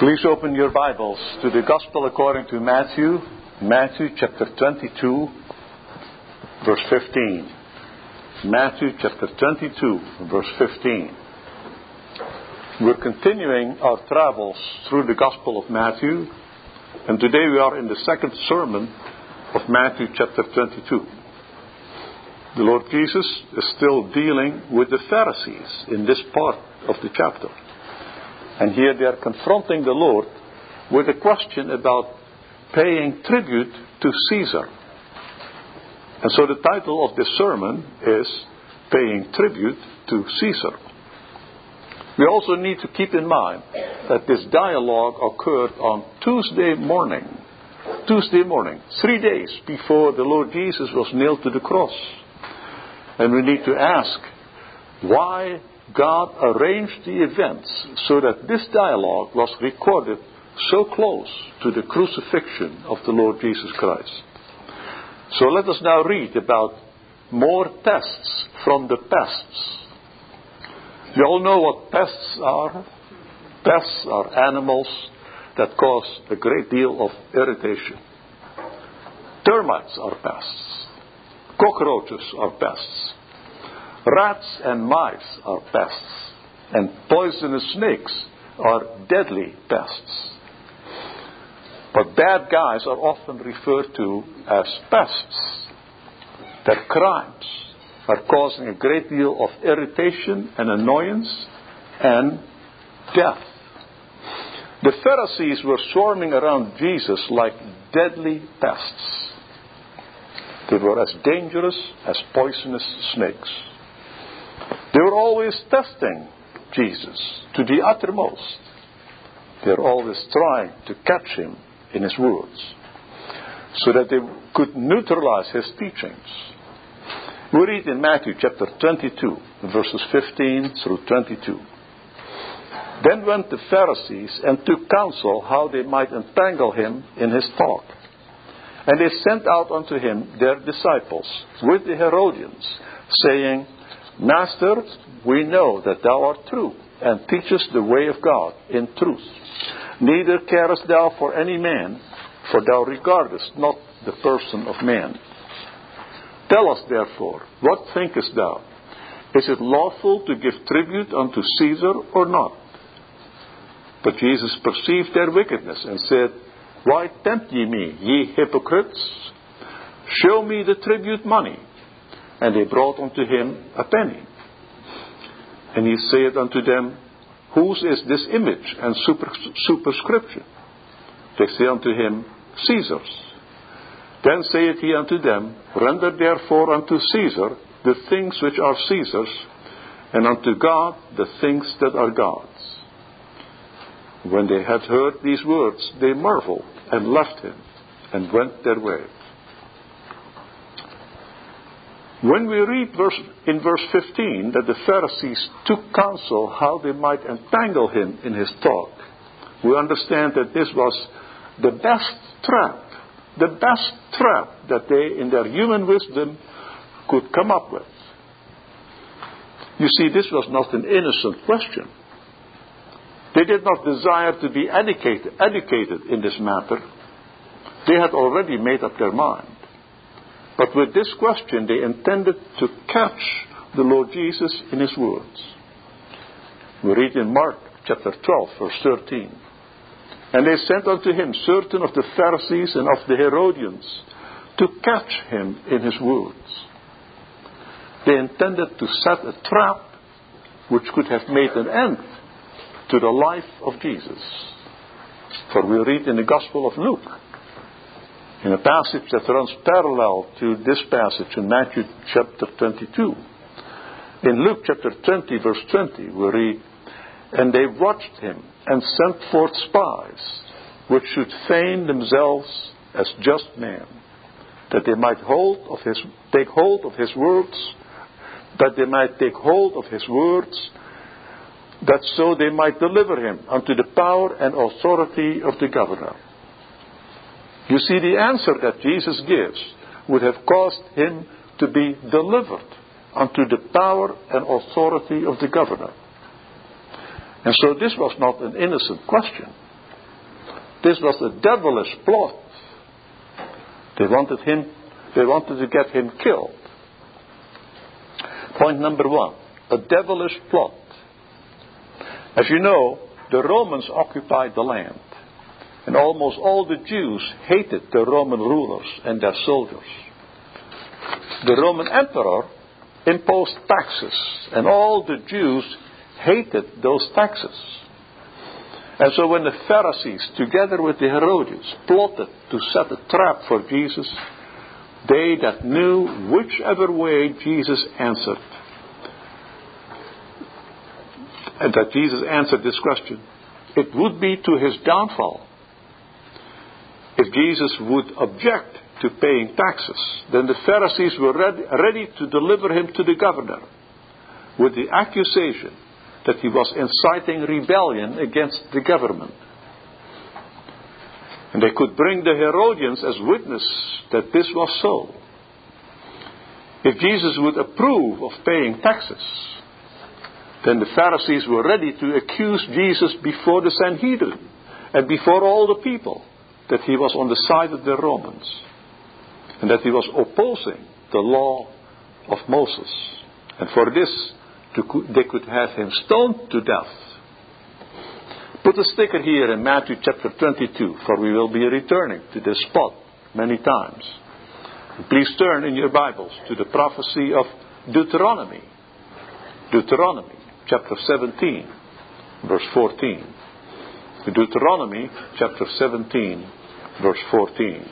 Please open your Bibles to the Gospel according to Matthew, Matthew chapter 22, verse 15. Matthew chapter 22, verse 15. We're continuing our travels through the Gospel of Matthew, and today we are in the second sermon of Matthew chapter 22. The Lord Jesus is still dealing with the Pharisees in this part of the chapter. And here they are confronting the Lord with a question about paying tribute to Caesar. And so the title of this sermon is Paying Tribute to Caesar. We also need to keep in mind that this dialogue occurred on Tuesday morning, 3 days before the Lord Jesus was nailed to the cross. And we need to ask why God arranged the events so that this dialogue was recorded so close to the crucifixion of the Lord Jesus Christ. So let us now read about more pests from the pests. You all know what pests are. Pests are animals that cause a great deal of irritation. Termites are pests. Cockroaches are pests. Rats and mice are pests, and poisonous snakes are deadly pests. But bad guys are often referred to as pests. Their crimes are causing a great deal of irritation and annoyance and death. The Pharisees were swarming around Jesus like deadly pests. They were as dangerous as poisonous snakes. They were always testing Jesus to the uttermost. They were always trying to catch him in his words so that they could neutralize his teachings. We read in Matthew chapter 22, verses 15 through 22. Then went the Pharisees and took counsel how they might entangle him in his talk. And they sent out unto him their disciples with the Herodians, saying, Master, we know that thou art true, and teachest the way of God in truth. Neither carest thou for any man, for thou regardest not the person of man. Tell us therefore, what thinkest thou? Is it lawful to give tribute unto Caesar or not? But Jesus perceived their wickedness, and said, Why tempt ye me, ye hypocrites? Show me the tribute money. And they brought unto him a penny. And he said unto them, Whose is this image and superscription? They say unto him, Caesar's. Then saith he unto them, Render therefore unto Caesar the things which are Caesar's, and unto God the things that are God's. When they had heard these words, they marveled, and left him, and went their way. When we read in verse 15 that the Pharisees took counsel how they might entangle him in his talk, we understand that this was the best trap that they, in their human wisdom, could come up with. You see, this was not an innocent question. They did not desire to be educated in this matter. They had already made up their mind. But with this question, they intended to catch the Lord Jesus in his words. We read in Mark chapter 12, verse 13. And they sent unto him certain of the Pharisees and of the Herodians to catch him in his words. They intended to set a trap which could have made an end to the life of Jesus. For we read in the Gospel of Luke, in a passage that runs parallel to this passage in Matthew chapter 22. In Luke chapter 20, verse 20, we read, And they watched him, and sent forth spies, which should feign themselves as just men, that they might take hold of his words, that so they might deliver him unto the power and authority of the governor. You see, the answer that Jesus gives would have caused him to be delivered unto the power and authority of the governor. And so this was not an innocent question. This was a devilish plot. They wanted to get him killed. Point number 1, a devilish plot. As you know, the Romans occupied the land, and almost all the Jews hated the Roman rulers and their soldiers. The Roman emperor imposed taxes, and all the Jews hated those taxes. And so when the Pharisees, together with the Herodians, plotted to set a trap for Jesus, they that knew whichever way Jesus answered, and that Jesus answered this question, it would be to his downfall. If Jesus would object to paying taxes, then the Pharisees were ready to deliver him to the governor with the accusation that he was inciting rebellion against the government. And they could bring the Herodians as witness that this was so. If Jesus would approve of paying taxes, then the Pharisees were ready to accuse Jesus before the Sanhedrin and before all the people that he was on the side of the Romans and that he was opposing the law of Moses. And for this, they could have him stoned to death. Put a sticker here in Matthew chapter 22, for we will be returning to this spot many times. And please turn in your Bibles to the prophecy of Deuteronomy. Deuteronomy chapter 17, verse 14. Deuteronomy chapter 17, verse 14.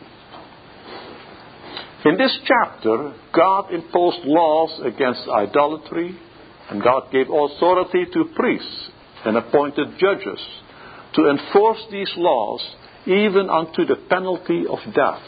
In this chapter, God imposed laws against idolatry, and God gave authority to priests and appointed judges to enforce these laws even unto the penalty of death.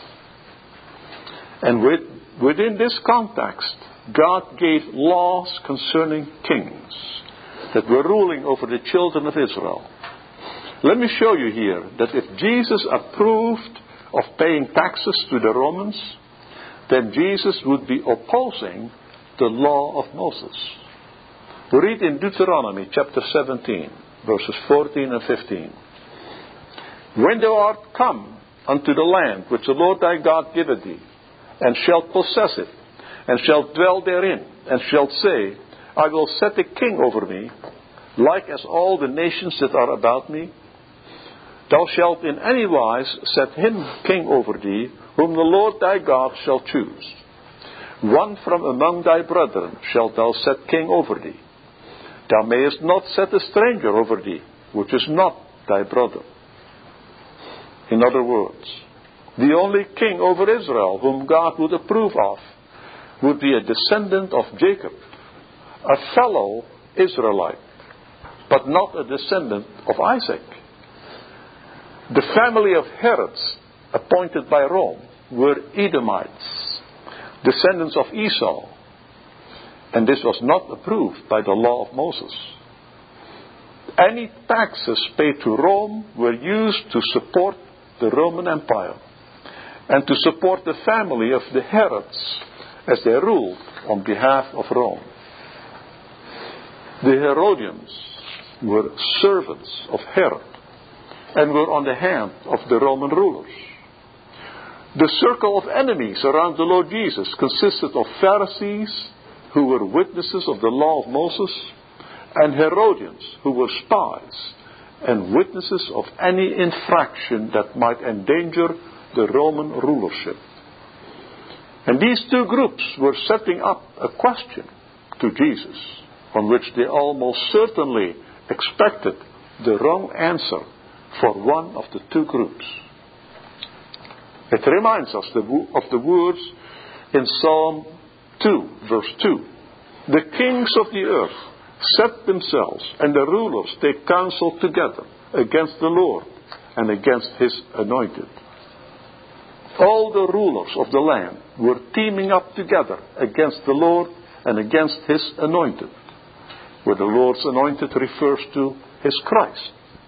And within this context, God gave laws concerning kings that were ruling over the children of Israel. Let me show you here that if Jesus approved of paying taxes to the Romans, then Jesus would be opposing the law of Moses. We read in Deuteronomy chapter 17, verses 14 and 15. When thou art come unto the land which the Lord thy God giveth thee, and shalt possess it, and shalt dwell therein, and shalt say, I will set a king over me, like as all the nations that are about me. Thou shalt in any wise set him king over thee, whom the Lord thy God shall choose. One from among thy brethren shalt thou set king over thee. Thou mayest not set a stranger over thee, which is not thy brother. In other words, the only king over Israel whom God would approve of would be a descendant of Jacob, a fellow Israelite, but not a descendant of Isaac. The family of Herods, appointed by Rome, were Edomites, descendants of Esau, and this was not approved by the law of Moses. Any taxes paid to Rome were used to support the Roman Empire and to support the family of the Herods as they ruled on behalf of Rome. The Herodians were servants of Herod and were on the hand of the Roman rulers. The circle of enemies around the Lord Jesus consisted of Pharisees, who were witnesses of the law of Moses, and Herodians, who were spies and witnesses of any infraction that might endanger the Roman rulership. And these two groups were setting up a question to Jesus, on which they almost certainly expected the wrong answer for one of the two groups. It reminds us of the words in Psalm 2, verse 2. The kings of the earth set themselves, and the rulers take counsel together against the Lord and against his anointed. All the rulers of the land were teaming up together against the Lord and against his anointed, where the Lord's anointed refers to his Christ.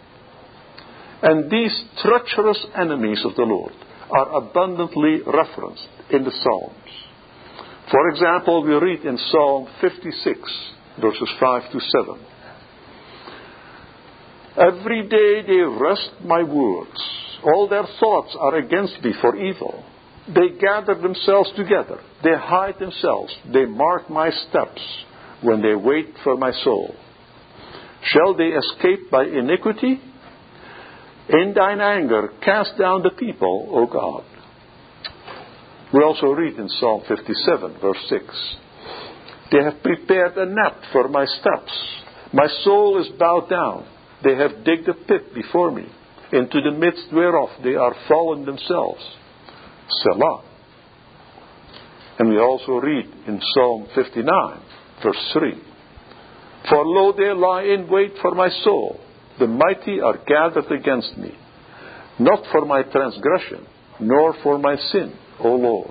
And these treacherous enemies of the Lord are abundantly referenced in the Psalms. For example, we read in Psalm 56, verses 5 to 7. Every day they wrest my words. All their thoughts are against me for evil. They gather themselves together. They hide themselves. They mark my steps when they wait for my soul. Shall they escape by iniquity? In thine anger, cast down the people, O God. We also read in Psalm 57, verse 6. They have prepared a net for my steps. My soul is bowed down. They have digged a pit before me, into the midst whereof they are fallen themselves. Selah. And we also read in Psalm 59, verse 3. For lo, they lie in wait for my soul. The mighty are gathered against me. Not for my transgression, nor for my sin, O Lord.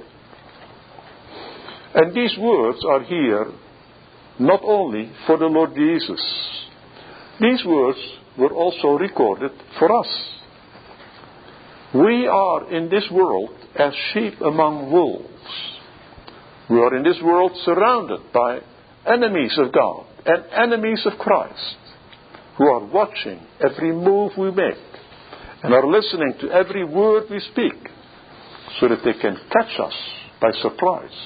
And these words are here not only for the Lord Jesus. These words were also recorded for us. We are in this world as sheep among wolves. We are in this world surrounded by enemies of God and enemies of Christ, who are watching every move we make and are listening to every word we speak, so that they can catch us by surprise.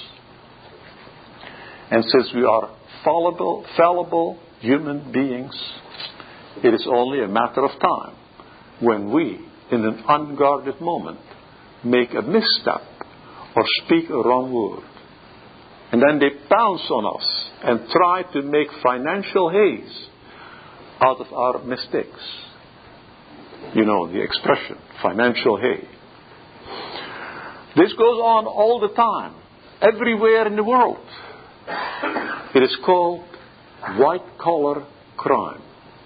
And since we are fallible human beings, it is only a matter of time when we, in an unguarded moment, make a misstep or speak a wrong word. And then they pounce on us and try to make financial haze out of our mistakes. You know the expression, financial hay. This goes on all the time, everywhere in the world. It is called white-collar crime.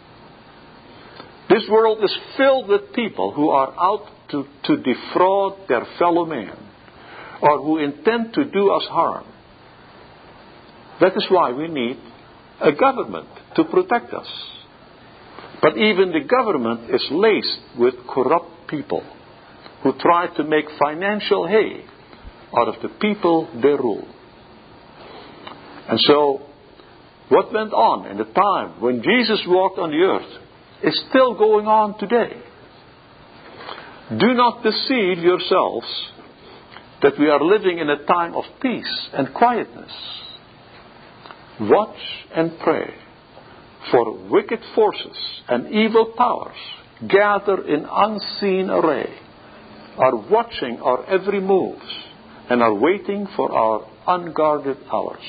This world is filled with people who are out to defraud their fellow man, or who intend to do us harm. That is why we need a government to protect us. But even the government is laced with corrupt people who try to make financial hay out of the people they rule. And so, what went on in the time when Jesus walked on the earth is still going on today. Do not deceive yourselves that we are living in a time of peace and quietness. Watch and pray, for wicked forces and evil powers gather in unseen array, are watching our every move, and are waiting for our unguarded hours.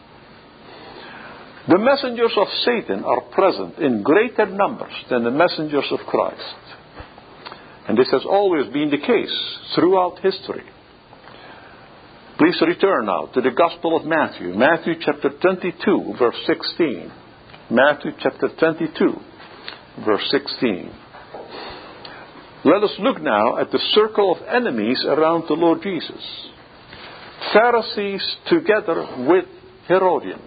The messengers of Satan are present in greater numbers than the messengers of Christ. And this has always been the case throughout history. Please return now to the Gospel of Matthew. Matthew chapter 22, verse 16. Matthew chapter 22, verse 16. Let us look now at the circle of enemies around the Lord Jesus. Pharisees together with Herodians.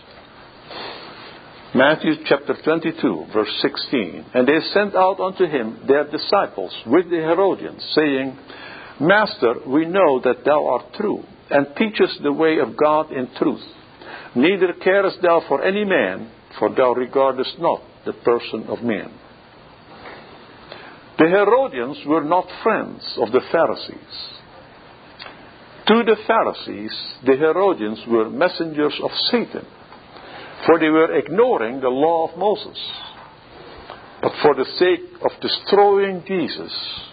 Matthew chapter 22, verse 16. And they sent out unto him their disciples with the Herodians, saying, Master, we know that thou art true, and teachest the way of God in truth. Neither carest thou for any man, for thou regardest not the person of man. The Herodians were not friends of the Pharisees. To the Pharisees, the Herodians were messengers of Satan, for they were ignoring the law of Moses. But for the sake of destroying Jesus,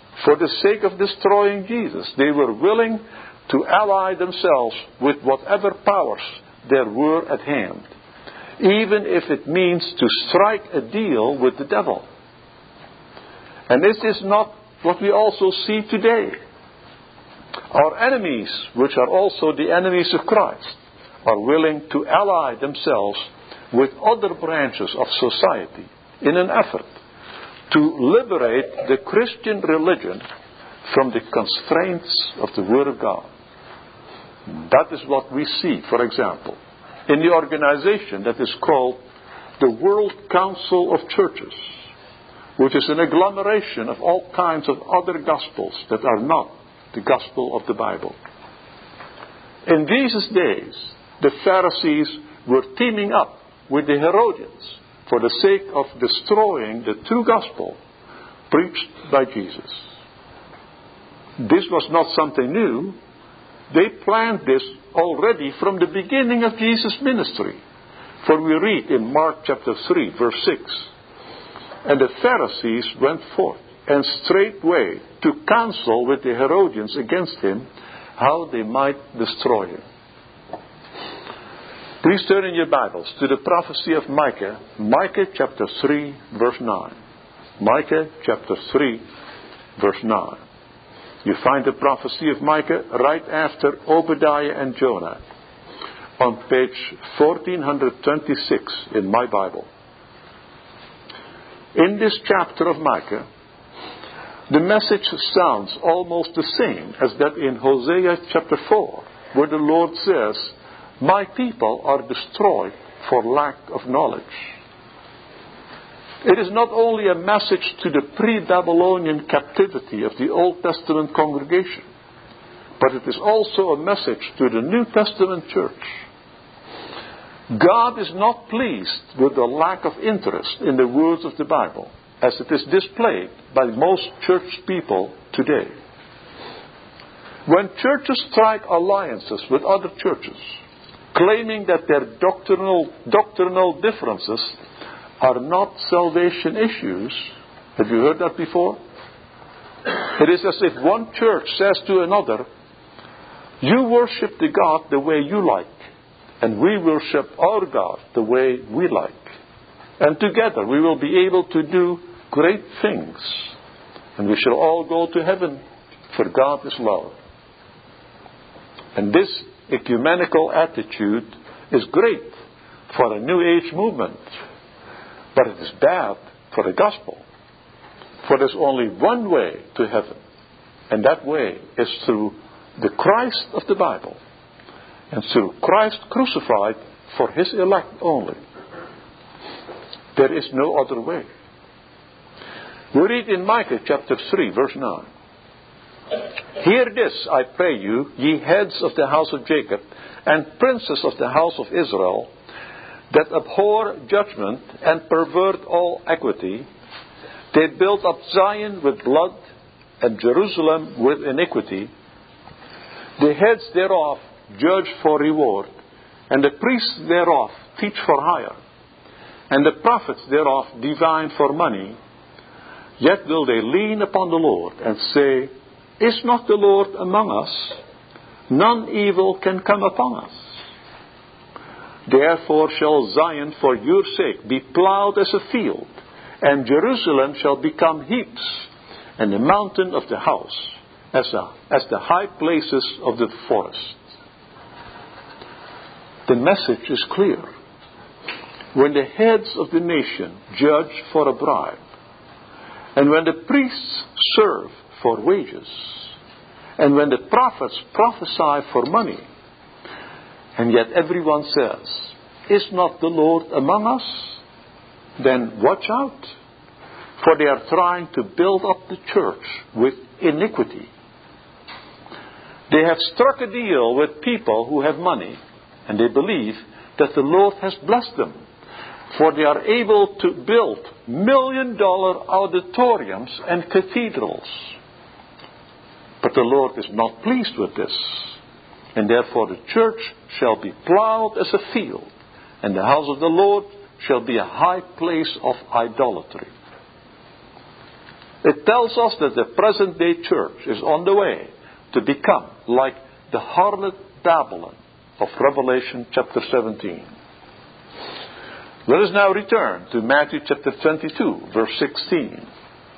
they were willing to ally themselves with whatever powers there were at hand, even if it means to strike a deal with the devil. And this is not what we also see today. Our enemies, which are also the enemies of Christ, are willing to ally themselves with other branches of society in an effort to liberate the Christian religion from the constraints of the Word of God. That is what we see, for example, in the organization that is called the World Council of Churches, which is an agglomeration of all kinds of other gospels that are not the gospel of the Bible. In Jesus' days, the Pharisees were teaming up with the Herodians for the sake of destroying the true gospel preached by Jesus. This was not something new. They planned this already from the beginning of Jesus' ministry. For we read in Mark chapter 3, verse 6, "And the Pharisees went forth, and straightway took counsel with the Herodians against him, how they might destroy him." Please turn in your Bibles to the prophecy of Micah, Micah chapter 3, verse 9. Micah chapter 3, verse 9. You find the prophecy of Micah right after Obadiah and Jonah on page 1426 in my Bible. In this chapter of Micah, the message sounds almost the same as that in Hosea chapter 4, where the Lord says, "My people are destroyed for lack of knowledge." It is not only a message to the pre-Babylonian captivity of the Old Testament congregation, but it is also a message to the New Testament church. God is not pleased with the lack of interest in the words of the Bible, as it is displayed by most church people today. When churches strike alliances with other churches, claiming that their doctrinal differences are not salvation issues. Have you heard that before? It is as if one church says to another, "You worship the God the way you like, and we worship our God the way we like. And together we will be able to do great things, and we shall all go to heaven, for God is love." And this ecumenical attitude is great for a New Age movement. But it is bad for the gospel. For there's only one way to heaven. And that way is through the Christ of the Bible. And through Christ crucified for His elect only. There is no other way. We read in Micah chapter 3, verse 9. "Hear this, I pray you, ye heads of the house of Jacob, and princes of the house of Israel, that abhor judgment and pervert all equity. They build up Zion with blood, and Jerusalem with iniquity. The heads thereof judge for reward, and the priests thereof teach for hire, and the prophets thereof divine for money. Yet will they lean upon the Lord, and say, Is not the Lord among us? None evil can come upon us. Therefore shall Zion for your sake be plowed as a field, and Jerusalem shall become heaps, and the mountain of the house as the high places of the forest." The message is clear. When the heads of the nation judge for a bribe, and when the priests serve for wages, and when the prophets prophesy for money, and yet everyone says, "Is not the Lord among us?" then watch out, for they are trying to build up the church with iniquity. They have struck a deal with people who have money, and they believe that the Lord has blessed them, for they are able to build $1,000,000 auditoriums and cathedrals. But the Lord is not pleased with this. And therefore the church shall be plowed as a field, and the house of the Lord shall be a high place of idolatry. It tells us that the present day church is on the way to become like the harlot Babylon of Revelation chapter 17. Let us now return to Matthew chapter 22, verse 16.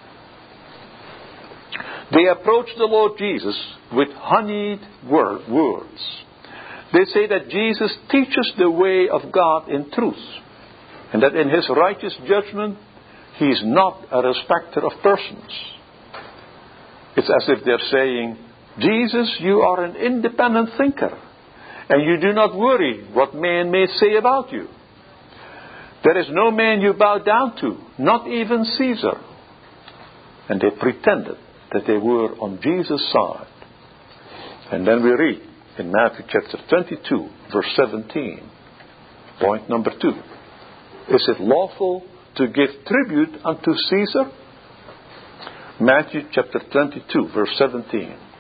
They approach the Lord Jesus with honeyed words. They say that Jesus teaches the way of God in truth, and that in His righteous judgment He is not a respecter of persons. It's as if they're saying, "Jesus, you are an independent thinker, and you do not worry what man may say about you. There is no man you bow down to, not even Caesar." And they pretended that they were on Jesus' side. And then we read in Matthew chapter 22, verse 17, point number 2. Is it lawful to give tribute unto Caesar? Matthew chapter 22, verse 17.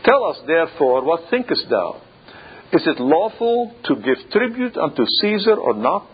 Tell us therefore, what thinkest thou? Is it lawful to give tribute unto Caesar or not?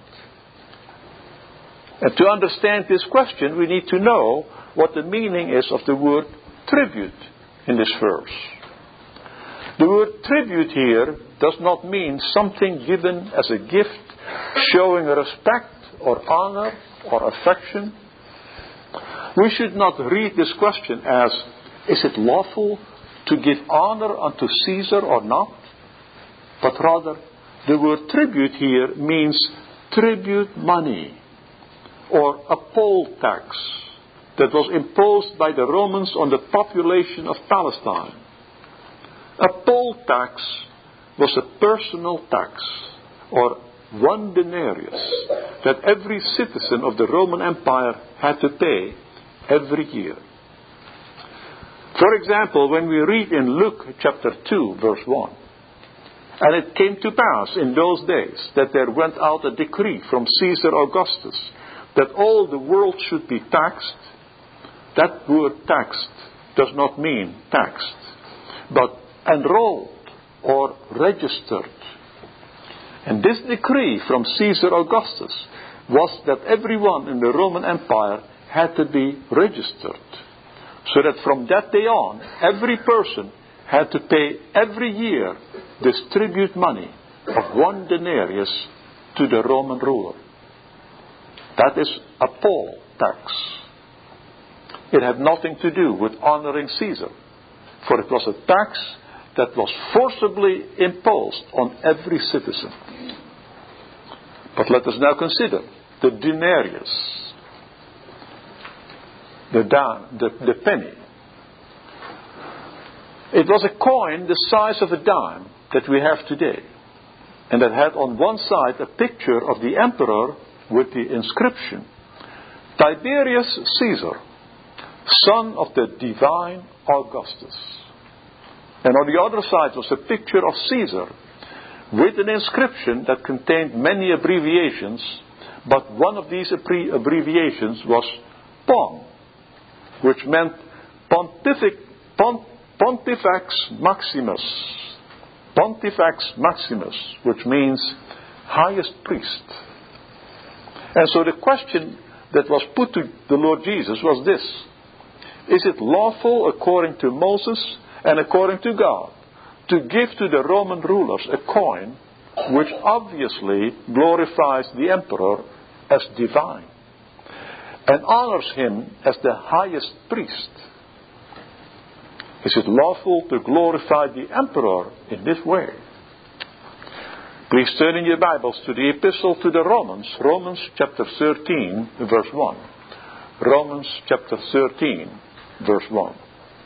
And to understand this question, we need to know what the meaning is of the word tribute in this verse. The word tribute here does not mean something given as a gift, showing respect or honor or affection. We should not read this question as, is it lawful to give honor unto Caesar or not? But rather, the word tribute here means tribute money, or a poll tax that was imposed by the Romans on the population of Palestine. A poll tax was a personal tax, or 1 denarius, that every citizen of the Roman Empire had to pay every year. For example, when we read in Luke chapter 2, verse 1, and it came to pass in those days that there went out a decree from Caesar Augustus that all the world should be taxed. That word taxed does not mean taxed, but enrolled or registered. And this decree from Caesar Augustus was that everyone in the Roman Empire had to be registered. So that from that day on, every person had to pay every year this tribute money of 1 denarius to the Roman ruler. That is a poll tax. It had nothing to do with honoring Caesar, for it was a tax that was forcibly imposed on every citizen. But let us now consider the denarius, the penny. It was a coin the size of a dime that we have today, and that had on one side a picture of the emperor with the inscription, Tiberius Caesar, son of the divine Augustus. And on the other side was a picture of Caesar with an inscription that contained many abbreviations, but one of these abbreviations was POM, which meant Pontifex Maximus. Pontifex Maximus, which means highest priest. And so the question that was put to the Lord Jesus was this: is it lawful according to Moses and according to God to give to the Roman rulers a coin which obviously glorifies the emperor as divine and honors him as the highest priest? Is it lawful to glorify the emperor in this way? Please turn in your Bibles to the epistle to the Romans, Romans chapter 13, verse 1. Romans chapter 13, verse 1.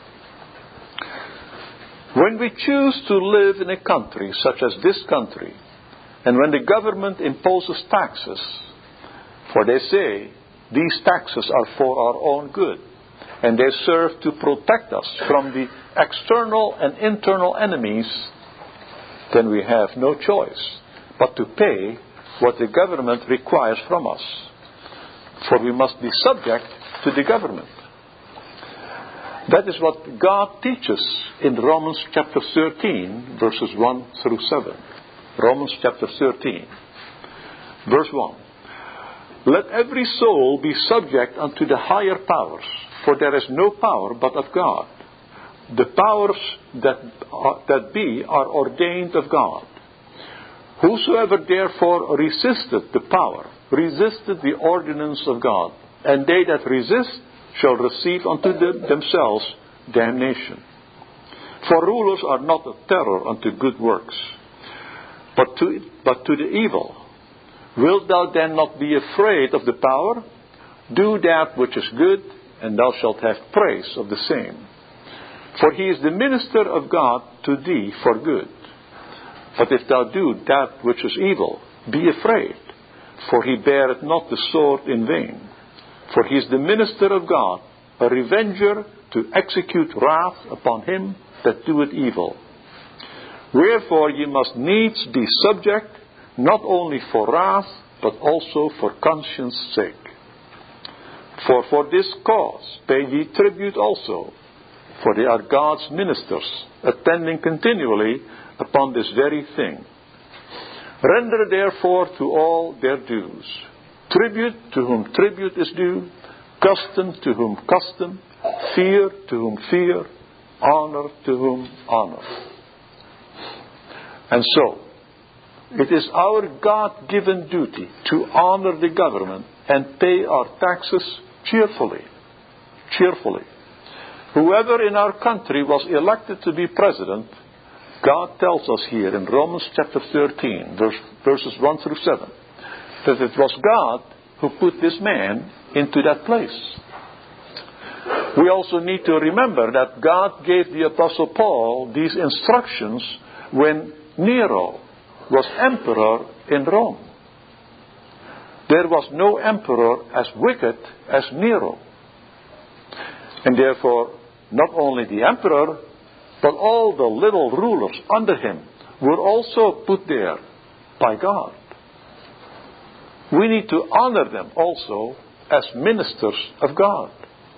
When we choose to live in a country such as this country, and when the government imposes taxes, for they say these taxes are for our own good, and they serve to protect us from the external and internal enemies, then we have no choice but to pay what the government requires from us. For we must be subject to the government. That is what God teaches in Romans chapter 13, verses 1 through 7. Romans chapter 13, verse 1. Let every soul be subject unto the higher powers, for there is no power but of God. The powers that be are ordained of God. Whosoever therefore resisteth the power, resisteth the ordinance of God, and they that resist shall receive unto themselves damnation. For rulers are not a terror unto good works, but to the evil. Wilt thou then not be afraid of the power? Do that which is good, and thou shalt have praise of the same. For he is the minister of God to thee for good. But if thou do that which is evil, be afraid, for he beareth not the sword in vain. For he is the minister of God, a revenger to execute wrath upon him that doeth evil. Wherefore ye must needs be subject, not only for wrath, but also for conscience sake. For this cause pay ye tribute also, for they are God's ministers, attending continually upon this very thing. Render therefore to all their dues. Tribute to whom tribute is due, custom to whom custom, fear to whom fear, honor to whom honor. And so, it is our God-given duty to honor the government and pay our taxes cheerfully. Cheerfully. Whoever in our country was elected to be president, God tells us here in Romans chapter 13, verses 1 through 7, that it was God who put this man into that place. We also need to remember that God gave the Apostle Paul these instructions when Nero was emperor in Rome. There was no emperor as wicked as Nero. And therefore, not only the emperor, but all the little rulers under him were also put there by God. We need to honor them also as ministers of God.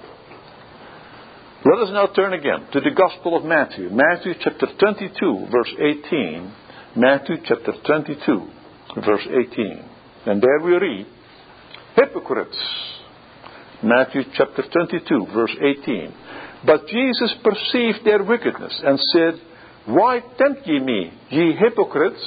Let us now turn again to the Gospel of Matthew. Matthew chapter 22, verse 18. Matthew chapter 22, verse 18. And there we read, hypocrites. Matthew chapter 22, verse 18. But Jesus perceived their wickedness and said, why tempt ye me, ye hypocrites?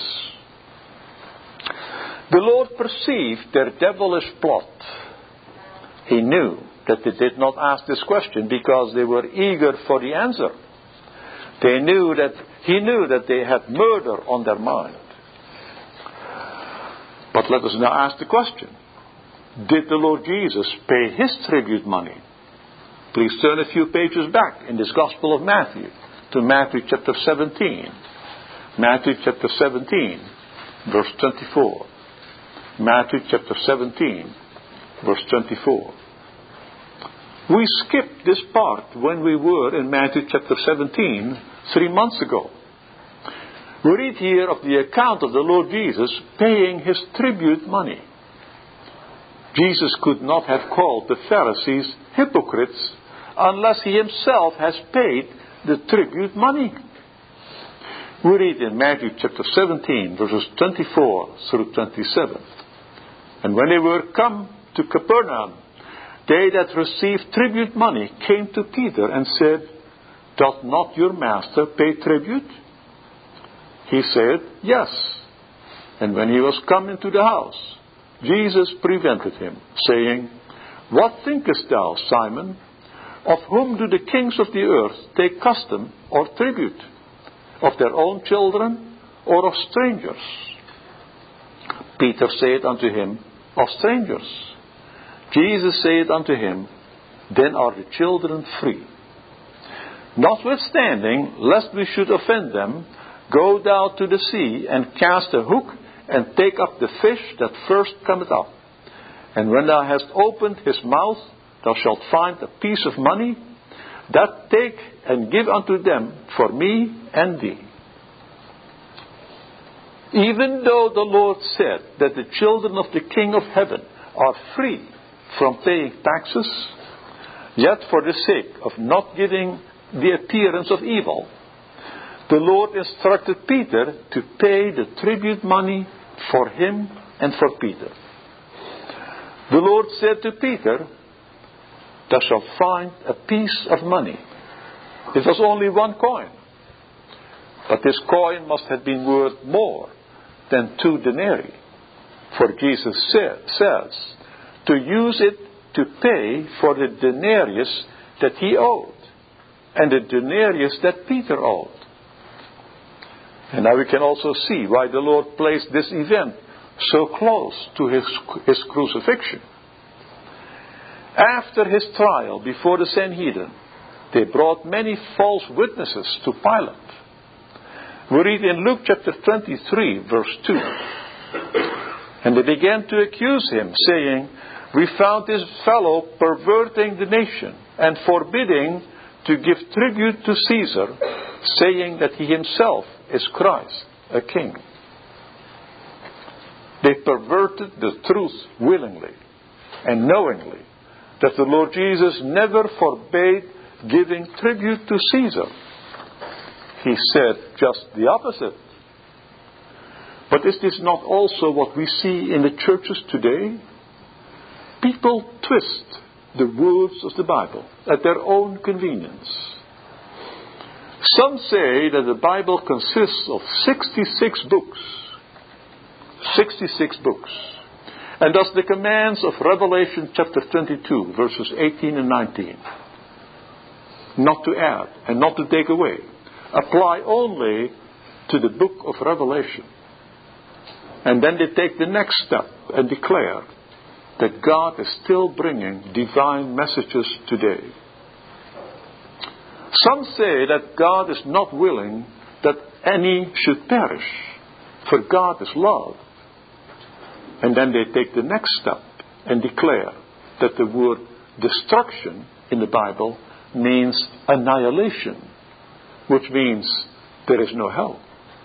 The Lord perceived their devilish plot. He knew that they did not ask this question because they were eager for the answer. He knew that they had murder on their mind. But let us now ask the question. Did the Lord Jesus pay his tribute money? Please turn a few pages back in this Gospel of Matthew to Matthew chapter 17. Matthew chapter 17, verse 24. Matthew chapter 17, verse 24. We skipped this part when we were in Matthew chapter 17 3 months ago. We read here of the account of the Lord Jesus paying his tribute money. Jesus could not have called the Pharisees hypocrites unless he himself has paid the tribute money. We read in Matthew chapter 17, verses 24 through 27. And when they were come to Capernaum, they that received tribute money came to Peter and said, doth not your master pay tribute? He said, yes. And when he was come into the house, Jesus prevented him, saying, what thinkest thou, Simon? Of whom do the kings of the earth take custom or tribute? Of their own children or of strangers? Peter said unto him, of strangers. Jesus said unto him, then are the children free. Notwithstanding, lest we should offend them, go thou to the sea, and cast a hook, and take up the fish that first cometh up. And when thou hast opened his mouth, thou shalt find a piece of money. That take and give unto them for me and thee. Even though the Lord said that the children of the King of heaven are free from paying taxes, yet for the sake of not giving the appearance of evil, the Lord instructed Peter to pay the tribute money for him and for Peter. The Lord said to Peter, thou shalt find a piece of money. It was only one coin, but this coin must have been worth more than 2 denarii. For Jesus says to use it to pay for the denarius that he owed, and the denarius that Peter owed. And now we can also see why the Lord placed this event so close to his crucifixion. After his trial before the Sanhedrin, they brought many false witnesses to Pilate. We read in Luke chapter 23, verse 2. And they began to accuse him, saying, we found this fellow perverting the nation and forbidding to give tribute to Caesar, saying that he himself is Christ, a king. They perverted the truth willingly and knowingly, that the Lord Jesus never forbade giving tribute to Caesar. He said just the opposite. But is this not also what we see in the churches today? People twist the words of the Bible at their own convenience. Some say that the Bible consists of 66 books. 66 books. And thus the commands of Revelation chapter 22, verses 18 and 19, not to add and not to take away, apply only to the book of Revelation. And then they take the next step and declare that God is still bringing divine messages today. Some say that God is not willing that any should perish, for God is love. And then they take the next step and declare that the word destruction in the Bible means annihilation, which means there is no hell.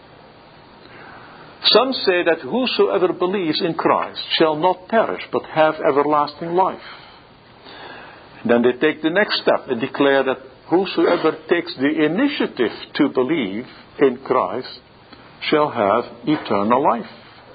Some say that whosoever believes in Christ shall not perish but have everlasting life. And then they take the next step and declare that whosoever takes the initiative to believe in Christ shall have eternal life.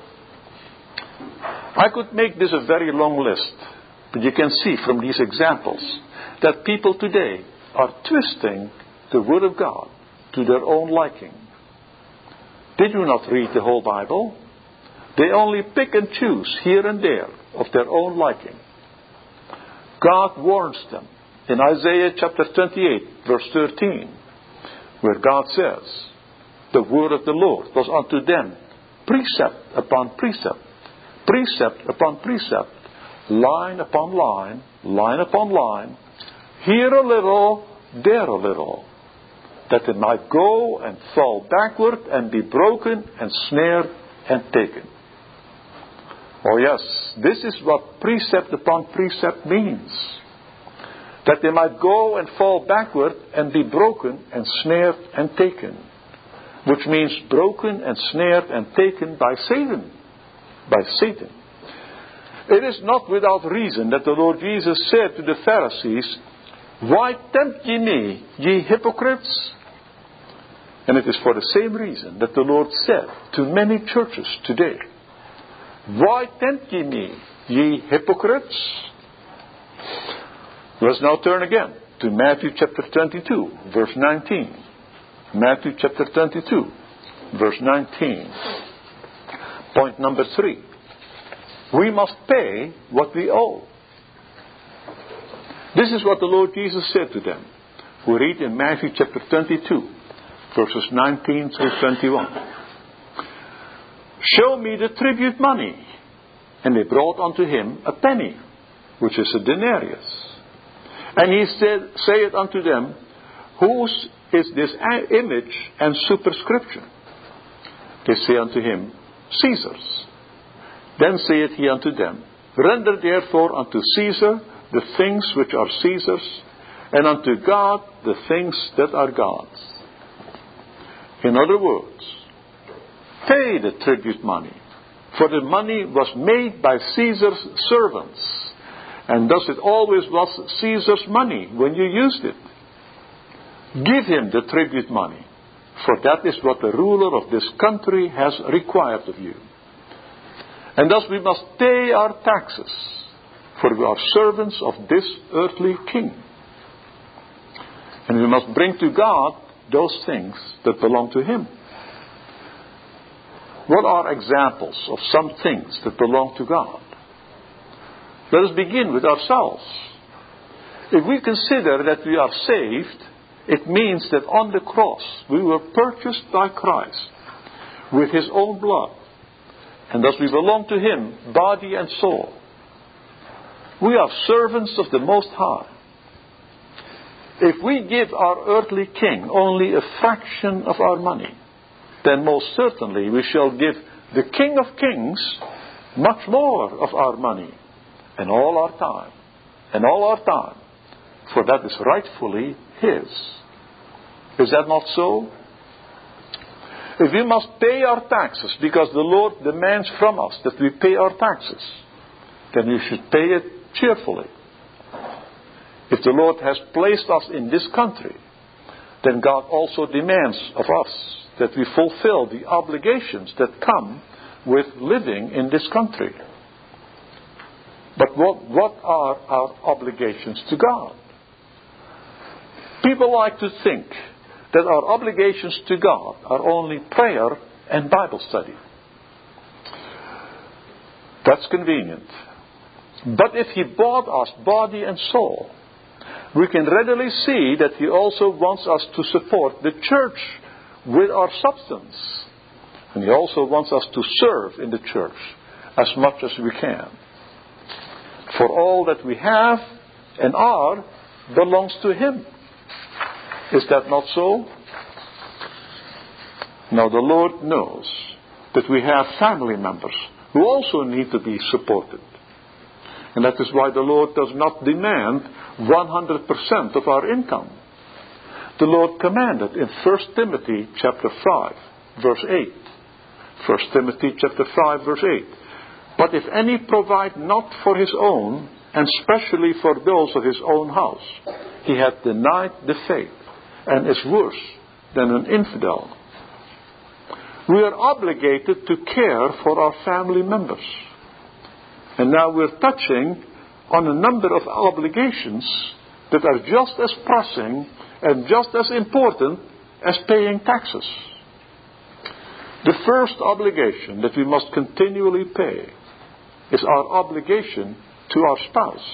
I could make this a very long list, but you can see from these examples that people today are twisting the Word of God to their own liking. They do not read the whole Bible. They only pick and choose here and there of their own liking. God warns them in Isaiah chapter 28, verse 13, where God says, the word of the Lord was unto them precept upon precept, precept upon precept, line upon line, line upon line, here a little, there a little, that they might go and fall backward and be broken and snared and taken. Oh yes, this is what precept upon precept means. That they might go and fall backward and be broken and snared and taken. Which means broken and snared and taken by Satan. By Satan. It is not without reason that the Lord Jesus said to the Pharisees, why tempt ye me, ye hypocrites? And it is for the same reason that the Lord said to many churches today, why tempt ye me, ye hypocrites? Let's now turn again to Matthew chapter 22, verse 19. Matthew chapter 22, verse 19. Point number 3. We must pay what we owe. This is what the Lord Jesus said to them. We read in Matthew chapter 22, verses 19 through 21. Show me the tribute money. And they brought unto him a penny, which is a denarius. And he said, saith unto them, whose is this image and superscription? They say unto him, Caesar's. Then saith he unto them, render therefore unto Caesar the things which are Caesar's, and unto God the things that are God's. In other words, pay the tribute money, for the money was made by Caesar's servants, and thus it always was Caesar's money when you used it. Give him the tribute money, for that is what the ruler of this country has required of you. And thus we must pay our taxes, for we are servants of this earthly king. And we must bring to God those things that belong to him. What are examples of some things that belong to God? Let us begin with ourselves. If we consider that we are saved, it means that on the cross we were purchased by Christ with his own blood. And thus we belong to him, body and soul. We are servants of the Most High. If we give our earthly king only a fraction of our money, then most certainly we shall give the King of Kings much more of our money and all our time. And all our time. For that is rightfully his. Is that not so? If we must pay our taxes because the Lord demands from us that we pay our taxes, then we should pay it cheerfully. If the Lord has placed us in this country, then God also demands of us that we fulfill the obligations that come with living in this country. But what are our obligations to God? People like to think that our obligations to God are only prayer and Bible study. That's convenient. But if He bought us body and soul, we can readily see that He also wants us to support the church with our substance. And He also wants us to serve in the church as much as we can. For all that we have and are belongs to Him. Is that not so? Now the Lord knows that we have family members who also need to be supported. And that is why the Lord does not demand 100% of our income. The Lord commanded in 1 Timothy chapter 5, verse 8. 1 Timothy chapter 5, verse 8. But if any provide not for his own, and specially for those of his own house, he hath denied the faith, and is worse than an infidel. We are obligated to care for our family members. And now we're touching on a number of obligations that are just as pressing and just as important as paying taxes. The first obligation that we must continually pay is our obligation to our spouse.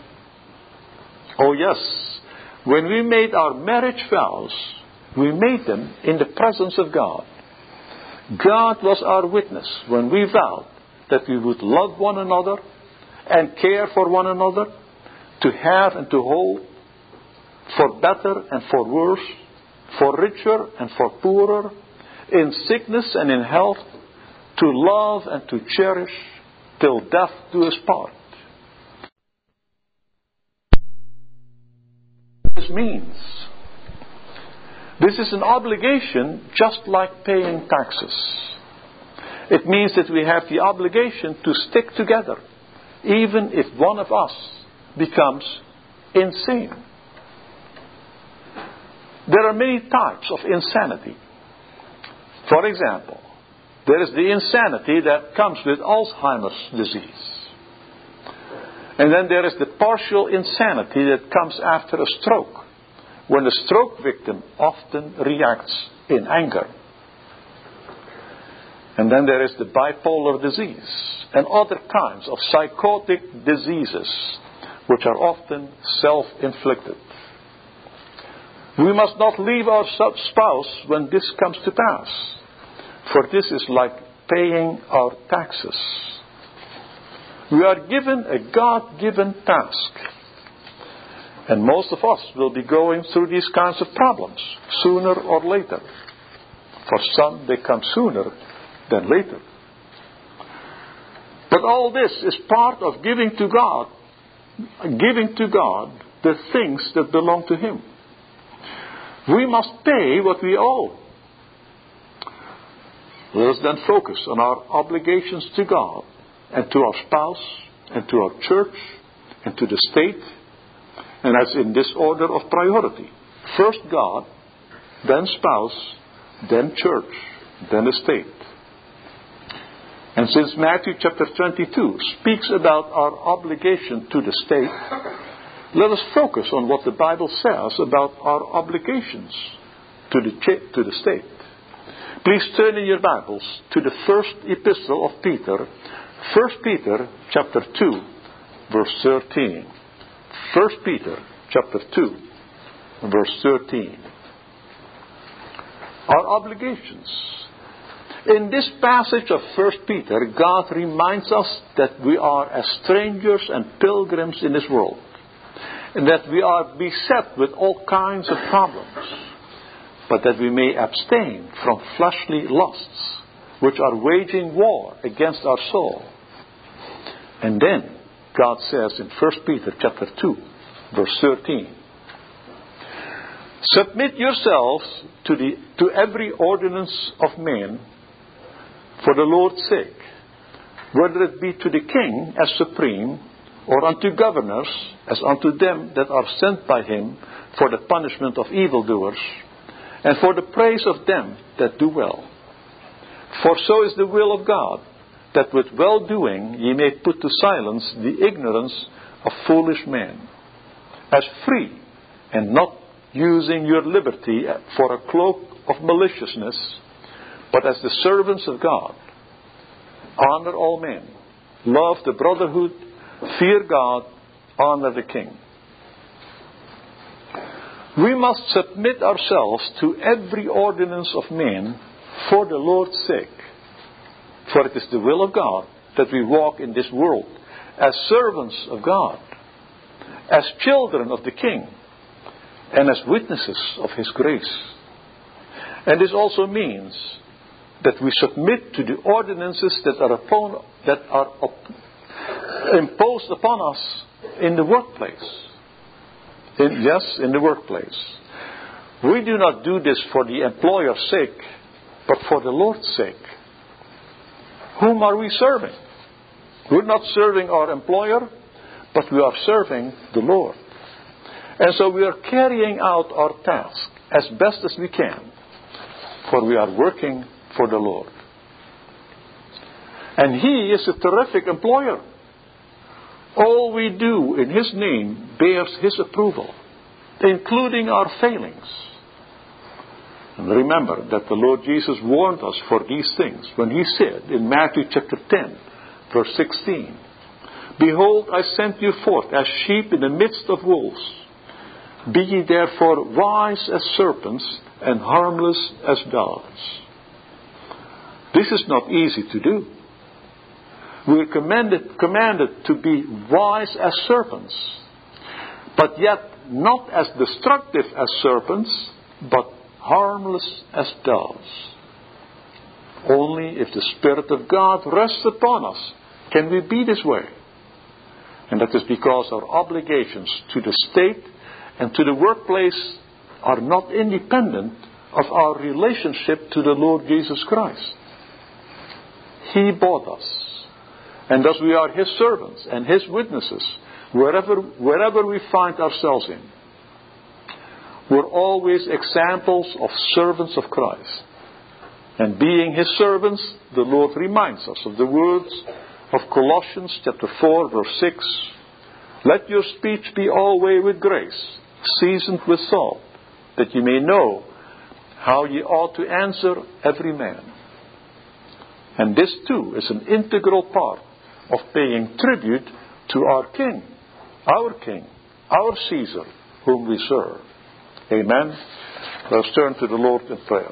Oh yes, when we made our marriage vows, we made them in the presence of God. God was our witness when we vowed that we would love one another and care for one another, to have and to hold, for better and for worse, for richer and for poorer, in sickness and in health, to love and to cherish, till death do us part. This means this is an obligation just like paying taxes. It means that we have the obligation to stick together, even if one of us becomes insane. There are many types of insanity. For example, there is the insanity that comes with Alzheimer's disease. And then there is the partial insanity that comes after a stroke, when the stroke victim often reacts in anger. And then there is the bipolar disease and other kinds of psychotic diseases which are often self-inflicted. We must not leave our spouse when this comes to pass, for this is like paying our taxes. We are given a God-given task, and most of us will be going through these kinds of problems sooner or later. For some, they come sooner than later. But all this is part of giving to God the things that belong to Him. We must pay what we owe. Let us then focus on our obligations to God and to our spouse and to our church and to the state. And that's in this order of priority. First God, then spouse, then church, then the state. And since Matthew chapter 22 speaks about our obligation to the state, let us focus on what the Bible says about our obligations to the state. Please turn in your Bibles to the first epistle of Peter, 1 Peter chapter 2, verse 13. 1 Peter chapter 2, verse 13. Our obligations. In this passage of 1 Peter, God reminds us that we are as strangers and pilgrims in this world, and that we are beset with all kinds of problems, but that we may abstain from fleshly lusts, which are waging war against our soul. And then God says in 1 Peter chapter 2, verse 13, submit yourselves to every ordinance of men for the Lord's sake, whether it be to the king as supreme, or unto governors, as unto them that are sent by him for the punishment of evildoers, and for the praise of them that do well. For so is the will of God, that with well-doing ye may put to silence the ignorance of foolish men, as free, and not using your liberty for a cloak of maliciousness, but as the servants of God. Honor all men, love the brotherhood, fear God, honor the king. We must submit ourselves to every ordinance of men for the Lord's sake. For it is the will of God that we walk in this world as servants of God, as children of the King, and as witnesses of His grace. And this also means that we submit to the ordinances that are imposed upon us in the workplace. In the workplace. We do not do this for the employer's sake, but for the Lord's sake. Whom are we serving? We're not serving our employer, but we are serving the Lord. And so we are carrying out our task as best as we can, for we are working for the Lord. And He is a terrific employer. All we do in His name bears His approval, including our failings. And remember that the Lord Jesus warned us for these things when He said in Matthew chapter 10, verse 16, Behold, I sent you forth as sheep in the midst of wolves. Be ye therefore wise as serpents and harmless as doves. This is not easy to do. We are commanded to be wise as serpents, but yet not as destructive as serpents, but harmless as doves. Only if the Spirit of God rests upon us can we be this way. And that is because our obligations to the state and to the workplace are not independent of our relationship to the Lord Jesus Christ. He bought us. And thus we are His servants and His witnesses wherever we find ourselves in. We're always examples of servants of Christ. And being His servants, the Lord reminds us of the words of Colossians chapter 4 verse 6. Let your speech be always with grace, seasoned with salt, that ye may know how ye ought to answer every man. And this too is an integral part of paying tribute to our King, our Caesar, whom we serve. Amen. Let us turn to the Lord in prayer.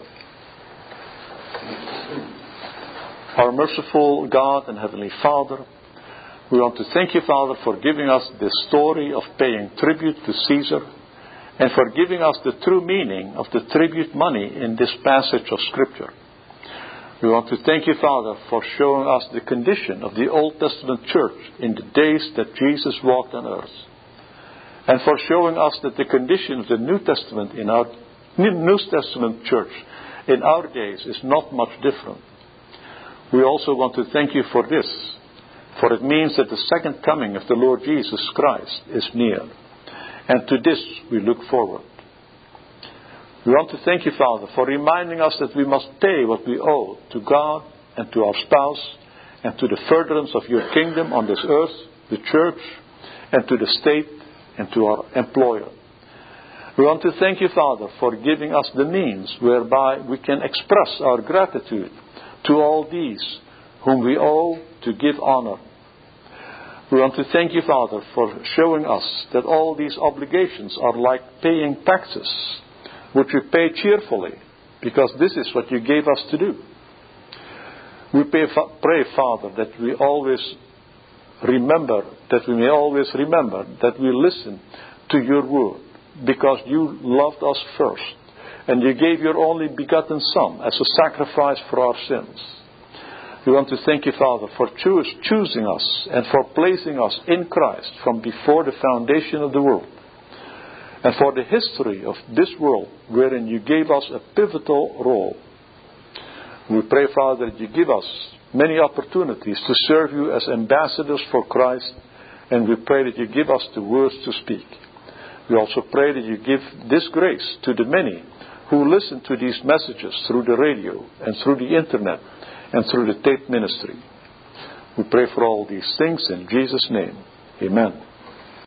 Our merciful God and Heavenly Father, we want to thank you, Father, for giving us this story of paying tribute to Caesar, and for giving us the true meaning of the tribute money in this passage of Scripture. We want to thank you, Father, for showing us the condition of the Old Testament church in the days that Jesus walked on earth. And for showing us that the condition of the New Testament in our New Testament church in our days is not much different. We also want to thank you for this, for it means that the second coming of the Lord Jesus Christ is near. And to this we look forward. We want to thank you, Father, for reminding us that we must pay what we owe to God and to our spouse and to the furtherance of your kingdom on this earth, the church, and to the state and to our employer. We want to thank you, Father, for giving us the means whereby we can express our gratitude to all these whom we owe to give honor. We want to thank you, Father, for showing us that all these obligations are like paying taxes, which we pay cheerfully, because this is what you gave us to do. We pray, Father, that we always remember, that we listen to your word, because you loved us first, and you gave your only begotten Son as a sacrifice for our sins. We want to thank you, Father, for choosing us and for placing us in Christ from before the foundation of the world, and for the history of this world wherein you gave us a pivotal role. We pray, Father, that you give us many opportunities to serve you as ambassadors for Christ And we pray that you give us the words to speak. We also pray that you give this grace to the many who listen to these messages through the radio and through the internet and through the tape ministry. We pray for all these things in Jesus' name. Amen.